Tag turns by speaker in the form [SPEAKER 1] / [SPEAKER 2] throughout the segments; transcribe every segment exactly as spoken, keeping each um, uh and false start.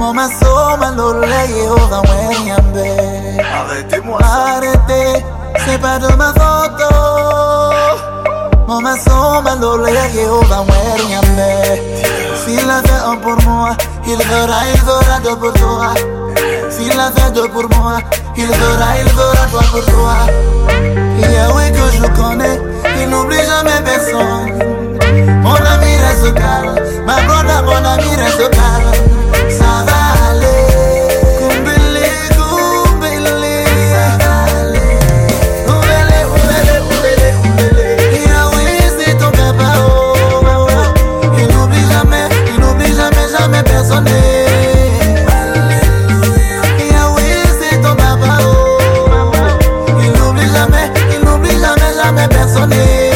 [SPEAKER 1] Mama soma lole Yehova mwenyambe.
[SPEAKER 2] Arrêtez-moi ça.
[SPEAKER 1] Arrêtez, c'est pas de ma faute. Mama soma lole Yehova mwenyambe. S'il a fait un pour moi, il fera, il fera deux pour toi. S'il a fait deux pour moi, il fera, il fera trois pour toi. Yahweh que je connais, il n'oublie jamais personne. Mon ami reste calme, ma brother, mon ami reste calme. Ça va aller, Kumbele, Kumbele, ça va aller. Kumbele, Kumbele, Kumbele, Kumbele. Yahweh c'est ton papa, oh, oh, oh. Il n'oublie jamais, il n'oublie jamais, jamais personne. Yahweh c'est ton papa, oh, oh, oh. Il n'oublie jamais, il n'oublie jamais, jamais personne.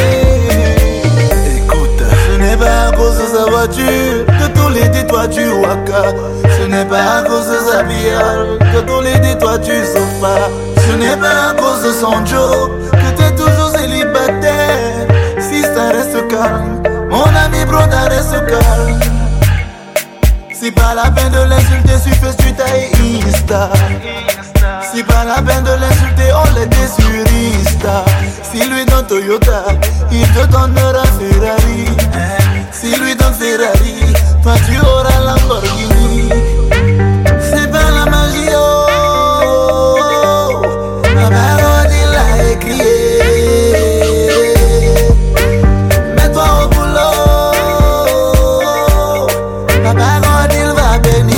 [SPEAKER 1] Ce n'est pas à cause de sa voiture que tous les dix toi tu waka. Ce n'est pas à cause de sa bière que tous les dix toi tu sofa. Ce n'est pas à cause de son job que t'es toujours célibataire. Si ça reste calme, mon ami bro, ça reste calme. C'est pas la peine de l'insulter, si fais tu tailles Insta. C'est pas la peine de l'insulter, on l'était sur Insta. Si lui donne Toyota, il te donnera Ferrari. Si lui donne Ferrari, toi tu auras Lamborghini. C'est pas la magie, oh. Ma parole il a écrit. Mets-toi au boulot. Ma parole il va bénir.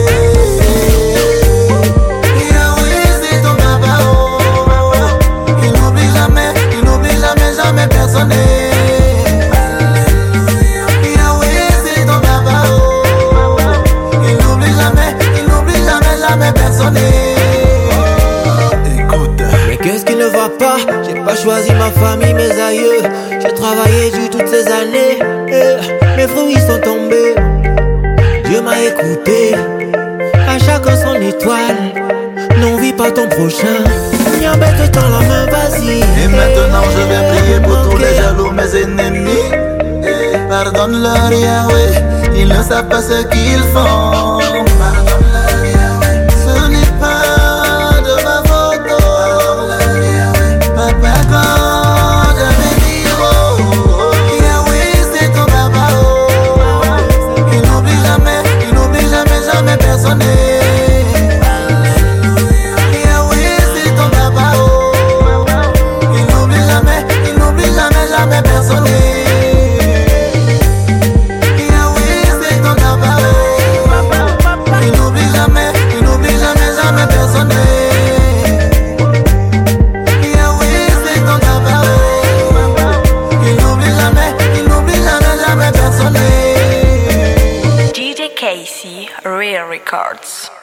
[SPEAKER 1] Yahweh c'est ton papa, oh. Il n'oublie jamais, il n'oublie jamais, jamais personne.
[SPEAKER 2] Écoute.
[SPEAKER 3] Mais qu'est-ce qui ne va pas? J'ai pas choisi ma famille, mes aïeux. J'ai travaillé dur toutes ces années. Eh, mes fruits sont tombés. Dieu m'a écouté. À chacun son étoile. Non, vis pas ton prochain. Y'a tends la main, vas-y.
[SPEAKER 1] Et maintenant je vais prier pour tous les jaloux, mes ennemis. Eh, pardonne-leur Yahweh, ils ne savent pas ce qu'ils font. Pardonne-leur Yahweh, ce n'est pas de ma faute. Pardonne-leur Yahweh, papa quand je vais dire oh, oh. Yahweh c'est ton papa, oh. Il n'oublie jamais, il n'oublie jamais, jamais personne. Yahweh c'est ton papa, oh. Il n'oublie jamais, il n'oublie jamais, jamais personne.
[SPEAKER 4] D J Casey, Real Records.